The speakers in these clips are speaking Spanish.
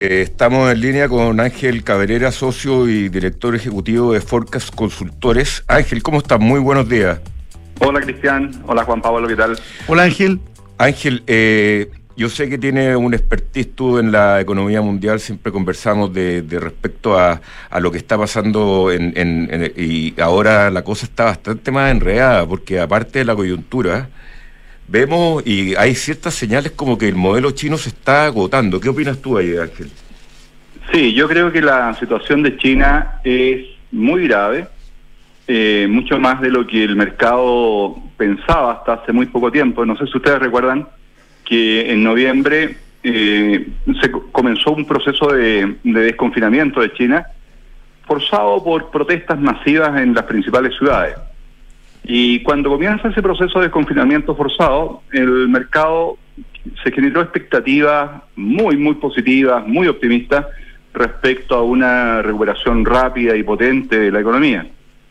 Estamos en línea con Ángel Cabrera, socio y director ejecutivo de Forecast Consultores. Ángel, ¿cómo estás? Muy buenos días. Hola Cristian, hola Juan Pablo, ¿qué tal? Hola Ángel. Ángel, yo sé que tiene un expertise tú en la economía mundial, siempre conversamos de respecto a lo que está pasando y ahora la cosa está bastante más enredada, porque aparte de la coyuntura, vemos y hay ciertas señales como que el modelo chino se está agotando. ¿Qué opinas tú ahí, Ángel? Sí, yo creo que la situación de China es muy grave, mucho más de lo que el mercado pensaba hasta hace muy poco tiempo. No sé si ustedes recuerdan que en noviembre se comenzó un proceso de desconfinamiento de China, forzado por protestas masivas en las principales ciudades. Y cuando comienza ese proceso de desconfinamiento forzado, el mercado se generó expectativas muy positivas, muy optimistas respecto a una recuperación rápida y potente de la economía.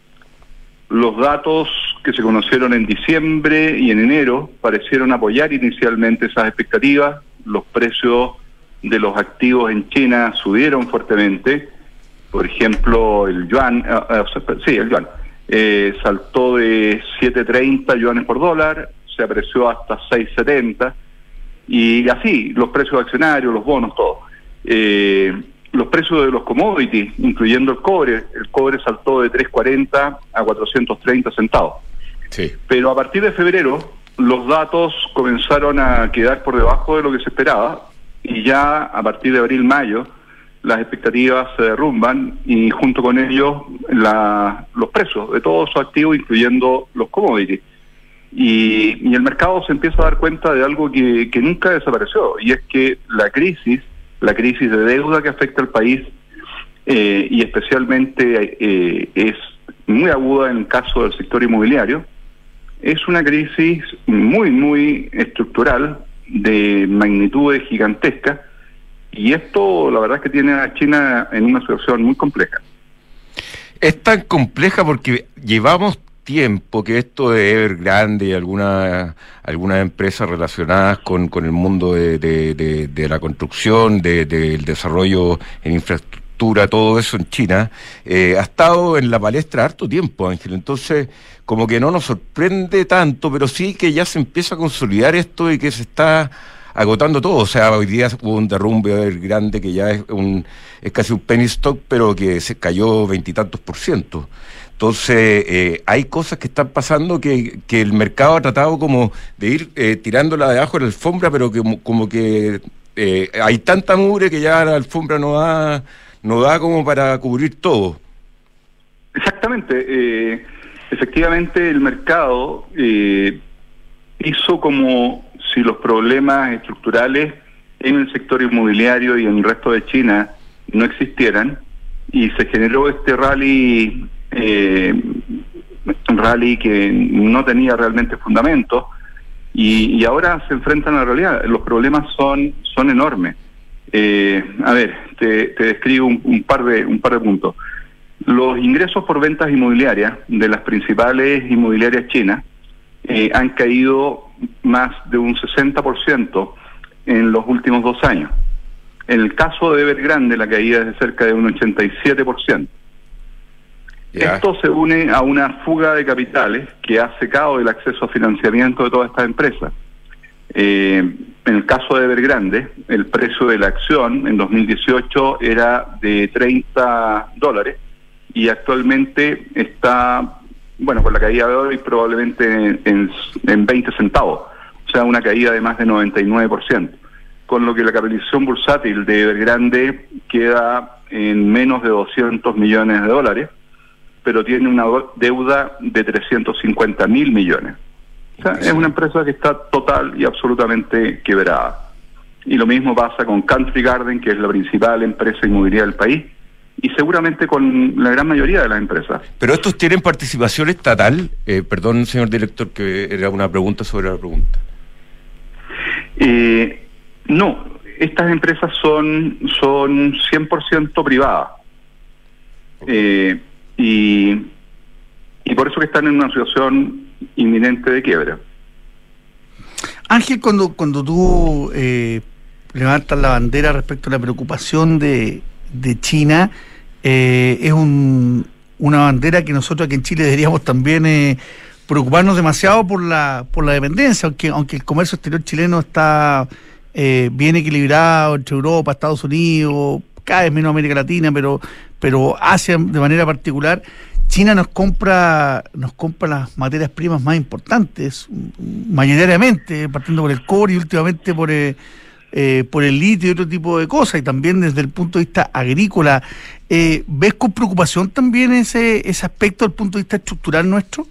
Los datos que se conocieron en diciembre y en enero parecieron apoyar inicialmente esas expectativas. Los precios de los activos en China subieron fuertemente. Por ejemplo, el yuan, el yuan saltó de 7.30 yuanes por dólar, se apreció hasta 6.70, y así los precios accionarios, los bonos, todo. Los precios de los commodities, incluyendo el cobre saltó de 3.40 a 430 centavos. Sí. Pero a partir de febrero, los datos comenzaron a quedar por debajo de lo que se esperaba, y ya a partir de abril-mayo, las expectativas se derrumban, y junto con ellos los precios de todos esos activos, incluyendo los commodities. Y el mercado se empieza a dar cuenta de algo que nunca desapareció, y es que la crisis de deuda que afecta al país, y especialmente es muy aguda en el caso del sector inmobiliario, es una crisis muy estructural, de magnitudes gigantescas, y esto la verdad es que tiene a China en una situación muy compleja. Es tan compleja porque llevamos tiempo que esto de Evergrande y algunas empresas relacionadas con el mundo de la construcción, del desarrollo en infraestructura, todo eso en China, ha estado en la palestra harto tiempo, Ángel. Entonces, como que no nos sorprende tanto, pero sí que ya se empieza a consolidar esto y que se está agotando todo. O sea, hoy día hubo un derrumbe grande que ya es casi un penny stock, pero que se cayó 20 y tantos %. Entonces, hay cosas que están pasando que el mercado ha tratado como de ir tirándola debajo de la alfombra, pero que como que hay tanta mugre que ya la alfombra no da como para cubrir todo. Exactamente. Efectivamente, el mercado hizo como si los problemas estructurales en el sector inmobiliario y en el resto de China no existieran, y se generó este rally que no tenía realmente fundamento, y ahora se enfrentan a la realidad. Los problemas son enormes. A ver, te describo un par de puntos. Los ingresos por ventas inmobiliarias de las principales inmobiliarias chinas han caído más de un 60% en los últimos 2 años. En el caso de Evergrande, la caída es de cerca de un 87%. Yeah. Esto se une a una fuga de capitales que ha secado el acceso a financiamiento de todas estas empresas. En el caso de Evergrande, el precio de la acción en 2018 era de $30, y actualmente está, con la caída de hoy, probablemente en 20 centavos, o sea, una caída de más de 99%, con lo que la capitalización bursátil de Evergrande queda en menos de $200 millones, pero tiene una deuda de 350.000 millones. O sea, es una empresa que está total y absolutamente quebrada. Y lo mismo pasa con Country Garden, que es la principal empresa inmobiliaria del país, y seguramente con la gran mayoría de las empresas. ¿Pero estos tienen participación estatal? Perdón, señor director, que era una pregunta sobre la pregunta. No, estas empresas son 100% privadas. Y por eso que están en una situación inminente de quiebra. Ángel, cuando tú levantan la bandera respecto a la preocupación de China. Es una bandera que nosotros aquí en Chile deberíamos también preocuparnos demasiado por la dependencia, aunque el comercio exterior chileno está bien equilibrado entre Europa, Estados Unidos, cada vez menos América Latina, pero Asia de manera particular. China nos compra las materias primas más importantes, mayoritariamente, partiendo por el cobre y últimamente por el litio y otro tipo de cosas, y también desde el punto de vista agrícola. ¿Ves con preocupación también ese aspecto desde el punto de vista estructural nuestro?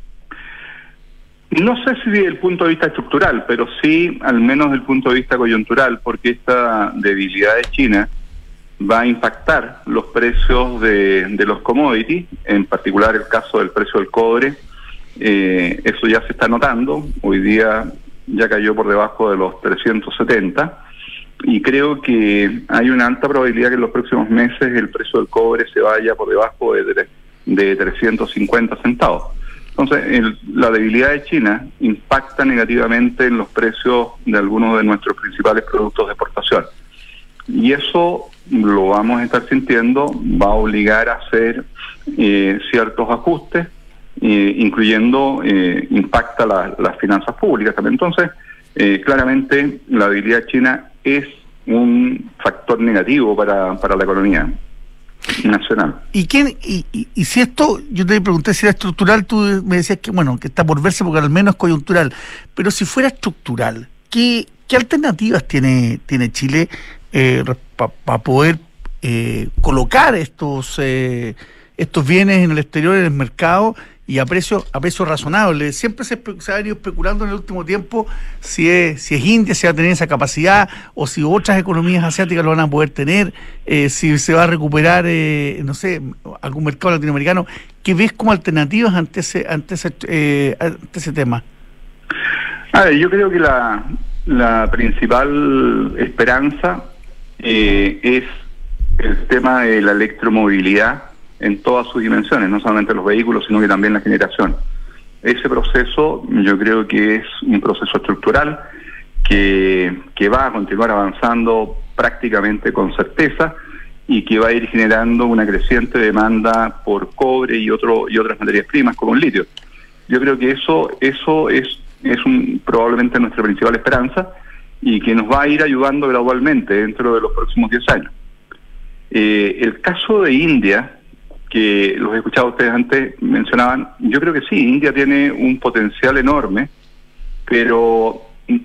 No sé si desde el punto de vista estructural, pero sí al menos desde el punto de vista coyuntural, porque esta debilidad de China va a impactar los precios de los commodities, en particular el caso del precio del cobre. Eso ya se está notando, hoy día ya cayó por debajo de los 370, y creo que hay una alta probabilidad que en los próximos meses el precio del cobre se vaya por debajo de 350 centavos. Entonces, la debilidad de China impacta negativamente en los precios de algunos de nuestros principales productos de exportación. Y eso lo vamos a estar sintiendo, va a obligar a hacer ciertos ajustes, incluyendo impacta las finanzas públicas también. Entonces, claramente la debilidad china es un factor negativo para la economía nacional. ¿Y si esto, yo te pregunté si era estructural, tú me decías que está por verse porque al menos es coyuntural, pero si fuera estructural, ¿qué alternativas tiene Chile para poder colocar estos bienes en el exterior, en el mercado, y a precio razonable? Siempre se ha venido especulando en el último tiempo si es India, si va a tener esa capacidad, o si otras economías asiáticas lo van a poder tener, si se va a recuperar, algún mercado latinoamericano. ¿Qué ves como alternativas ante ese tema? A ver, yo creo que la principal esperanza es el tema de la electromovilidad en todas sus dimensiones, no solamente los vehículos, sino que también la generación. Ese proceso yo creo que es un proceso estructural que va a continuar avanzando prácticamente con certeza, y que va a ir generando una creciente demanda por cobre y otras materias primas como el litio. Yo creo que eso es probablemente nuestra principal esperanza, y que nos va a ir ayudando gradualmente dentro de los próximos 10 años. El caso de India, que los he escuchado ustedes antes mencionaban, yo creo que sí, India tiene un potencial enorme, pero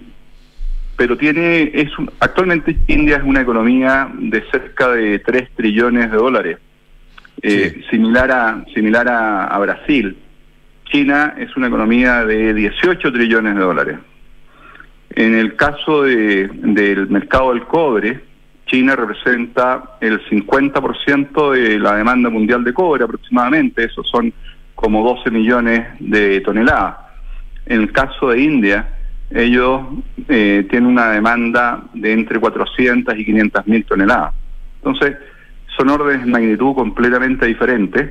actualmente India es una economía de cerca de 3 trillones de dólares, sí. Similar a Brasil. China es una economía de 18 trillones de dólares. En el caso del mercado del cobre, China representa el 50% de la demanda mundial de cobre aproximadamente, eso son como 12 millones de toneladas. En el caso de India, ellos tienen una demanda de entre 400 y 500 mil toneladas. Entonces, son órdenes de magnitud completamente diferentes.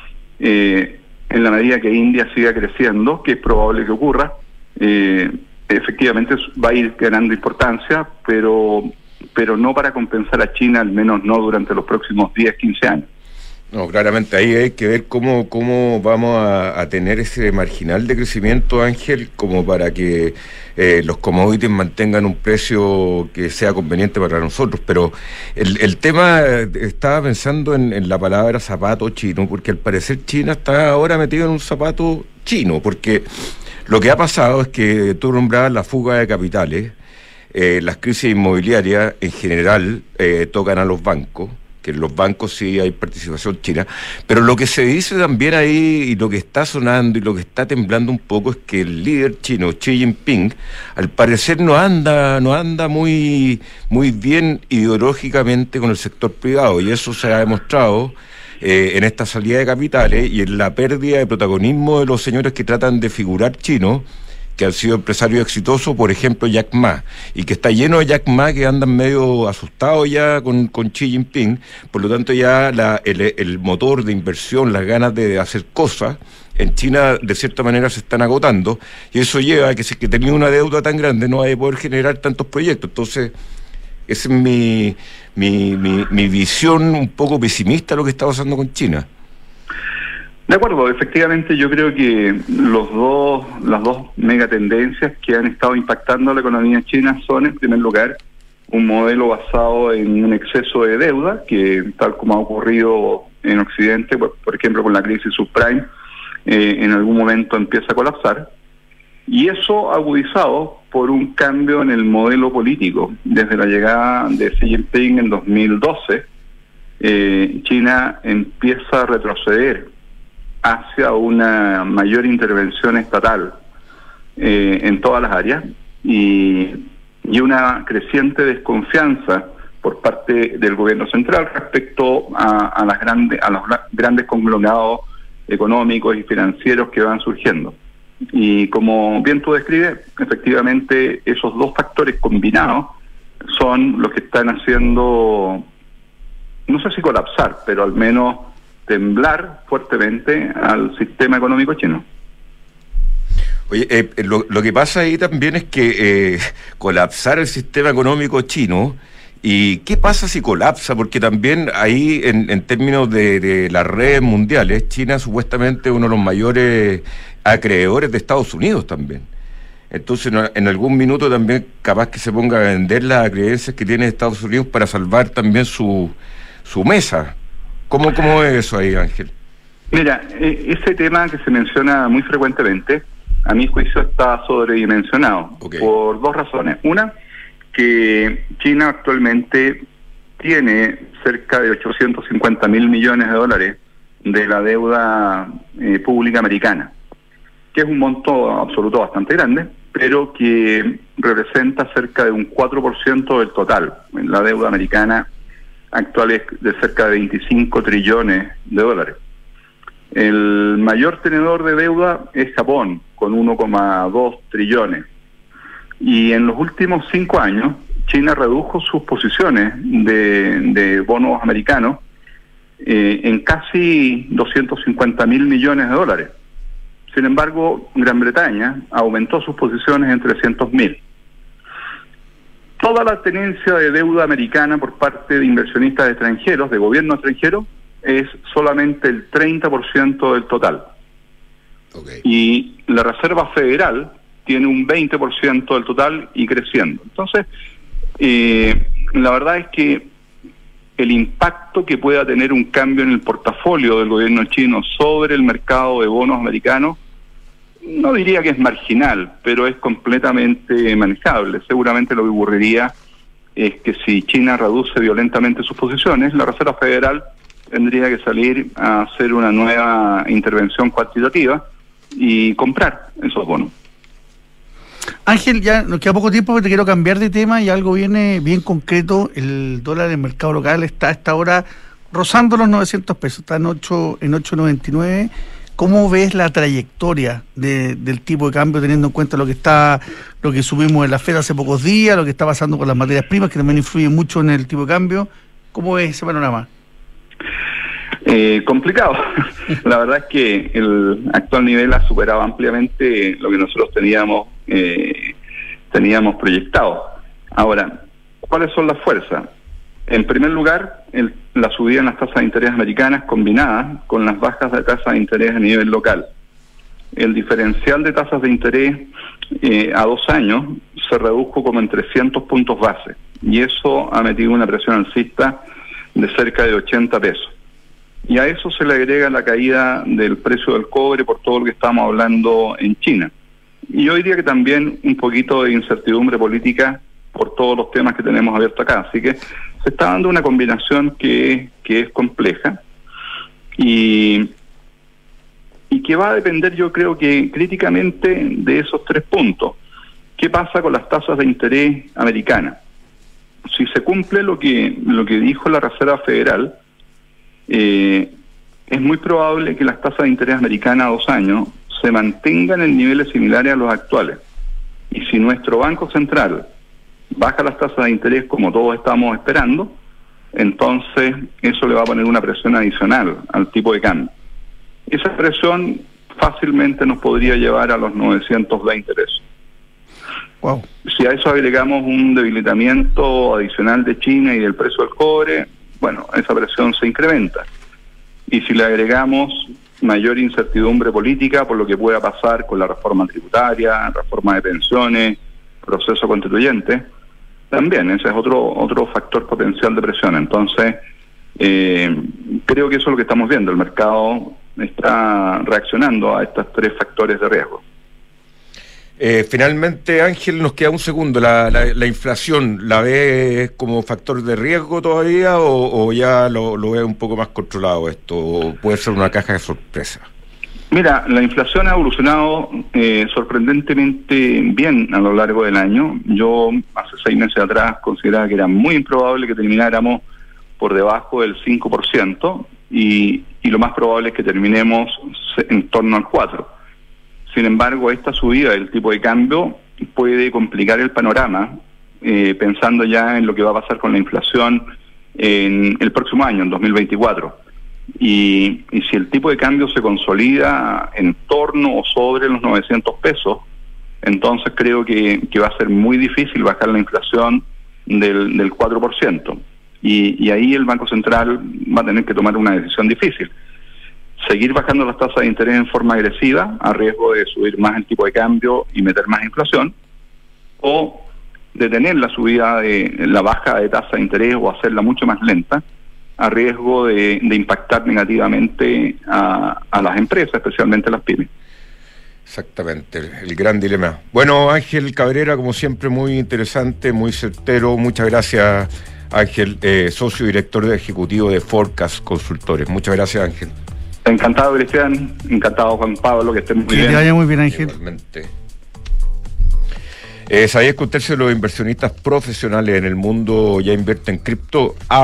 En la medida que India siga creciendo, que es probable que ocurra, efectivamente va a ir ganando importancia, pero no para compensar a China, al menos no durante los próximos 10, 15 años. No, claramente ahí hay que ver cómo vamos a tener ese marginal de crecimiento, Ángel, como para que los commodities mantengan un precio que sea conveniente para nosotros. Pero el tema, estaba pensando en la palabra zapato chino, porque al parecer China está ahora metido en un zapato chino, porque lo que ha pasado es que tú nombrabas la fuga de capitales, las crisis inmobiliarias en general tocan a los bancos, que en los bancos sí hay participación china, pero lo que se dice también ahí, y lo que está sonando y lo que está temblando un poco, es que el líder chino, Xi Jinping, al parecer no anda muy bien ideológicamente con el sector privado, y eso se ha demostrado en esta salida de capitales y en la pérdida de protagonismo de los señores que tratan de figurar chinos, que han sido empresarios exitosos, por ejemplo Jack Ma, y que está lleno de Jack Ma que andan medio asustados ya con Xi Jinping. Por lo tanto ya el motor de inversión, las ganas de hacer cosas en China de cierta manera se están agotando, y eso lleva a que si que tenía una deuda tan grande no va a poder generar tantos proyectos. Entonces Esa es mi visión un poco pesimista de lo que está pasando con China. De acuerdo, efectivamente yo creo que las dos megatendencias que han estado impactando a la economía china son, en primer lugar, un modelo basado en un exceso de deuda, que tal como ha ocurrido en Occidente, por ejemplo con la crisis subprime, en algún momento empieza a colapsar, y eso agudizado por un cambio en el modelo político. Desde la llegada de Xi Jinping en 2012, China empieza a retroceder hacia una mayor intervención estatal en todas las áreas y una creciente desconfianza por parte del gobierno central respecto a los grandes conglomerados económicos y financieros que van surgiendo. Y como bien tú describes, efectivamente esos dos factores combinados son los que están haciendo, no sé si colapsar, pero al menos temblar fuertemente al sistema económico chino. Oye, lo que pasa ahí también es que colapsar el sistema económico chino, ¿y qué pasa si colapsa? Porque también ahí, en términos de las redes mundiales, China supuestamente es uno de los mayores acreedores de Estados Unidos también. Entonces, en algún minuto también capaz que se ponga a vender las creencias que tiene Estados Unidos para salvar también su mesa. ¿Cómo es eso ahí, Ángel? Mira, ese tema que se menciona muy frecuentemente, a mi juicio está sobredimensionado, por dos razones. Una, que China actualmente tiene cerca de 850.000 millones de dólares de la deuda pública americana, que es un monto absoluto bastante grande, pero que representa cerca de un 4% del total. La deuda americana actual es de cerca de 25 trillones de dólares. El mayor tenedor de deuda es Japón, con 1,2 trillones. Y en los últimos 5 años, China redujo sus posiciones de bonos americanos en casi 250.000 millones de dólares. Sin embargo, Gran Bretaña aumentó sus posiciones en 300.000. Toda la tenencia de deuda americana por parte de inversionistas extranjeros, de gobierno extranjero, es solamente el 30% del total. Y la Reserva Federal tiene un 20% del total y creciendo. Entonces, la verdad es que el impacto que pueda tener un cambio en el portafolio del gobierno chino sobre el mercado de bonos americanos, no diría que es marginal, pero es completamente manejable. Seguramente lo que ocurriría es que si China reduce violentamente sus posiciones, la Reserva Federal tendría que salir a hacer una nueva intervención cuantitativa y comprar esos bonos. Ángel, ya nos queda poco tiempo, pero te quiero cambiar de tema y algo viene bien concreto. El dólar en el mercado local está a esta hora rozando los 900 pesos, está en 8.99. ¿Cómo ves la trayectoria del tipo de cambio, teniendo en cuenta lo que subimos en la Fed hace pocos días, lo que está pasando con las materias primas, que también influyen mucho en el tipo de cambio? ¿Cómo ves ese panorama? Complicado. La verdad es que el actual nivel ha superado ampliamente lo que nosotros teníamos proyectado. Ahora, ¿cuáles son las fuerzas? En primer lugar, la subida en las tasas de interés americanas combinada con las bajas de tasas de interés a nivel local. El diferencial de tasas de interés a 2 años se redujo como en 300 puntos base, y eso ha metido una presión alcista de cerca de 80 pesos. Y a eso se le agrega la caída del precio del cobre por todo lo que estamos hablando en China. Y yo diría que también un poquito de incertidumbre política por todos los temas que tenemos abiertos acá. Así que se está dando una combinación que es compleja y que va a depender, yo creo que críticamente, de esos 3 puntos. ¿Qué pasa con las tasas de interés americanas? Si se cumple lo que dijo la Reserva Federal, es muy probable que las tasas de interés americanas a 2 años se mantengan en niveles similares a los actuales. Y si nuestro Banco Central baja las tasas de interés como todos estamos esperando, entonces eso le va a poner una presión adicional al tipo de cambio. Esa presión fácilmente nos podría llevar a los 920 pesos. Wow. Si a eso agregamos un debilitamiento adicional de China y del precio del cobre, bueno, esa presión se incrementa. Y si le agregamos mayor incertidumbre política por lo que pueda pasar con la reforma tributaria, reforma de pensiones, proceso constituyente, también ese es otro factor potencial de presión. Entonces, creo que eso es lo que estamos viendo. El mercado está reaccionando a estos 3 factores de riesgo. Finalmente, Ángel, nos queda un segundo. La inflación, ¿la ves como factor de riesgo todavía o ya lo ves un poco más controlado esto? ¿O puede ser una caja de sorpresa? Mira, la inflación ha evolucionado sorprendentemente bien a lo largo del año. Yo hace 6 meses atrás consideraba que era muy improbable que termináramos por debajo del 5% y lo más probable es que terminemos en torno al 4%. Sin embargo, esta subida del tipo de cambio puede complicar el panorama, pensando ya en lo que va a pasar con la inflación en el próximo año, en 2024. Y si el tipo de cambio se consolida en torno o sobre los 900 pesos, entonces creo que va a ser muy difícil bajar la inflación del 4%. Y ahí el Banco Central va a tener que tomar una decisión difícil. Seguir bajando las tasas de interés en forma agresiva, a riesgo de subir más el tipo de cambio y meter más inflación, o detener la subida de la baja de tasa de interés o hacerla mucho más lenta, a riesgo de impactar negativamente a las empresas, especialmente a las pymes. Exactamente, el gran dilema. Bueno, Ángel Cabrera, como siempre, muy interesante, muy certero. Muchas gracias, Ángel, socio director ejecutivo de Forecast Consultores. Muchas gracias, Ángel. Encantado, Cristian. Encantado, Juan Pablo, que estén muy bien. Que te vaya muy bien, Ángel. Igualmente. ¿Sabías que un tercio de los inversionistas profesionales en el mundo ya invierten en cripto?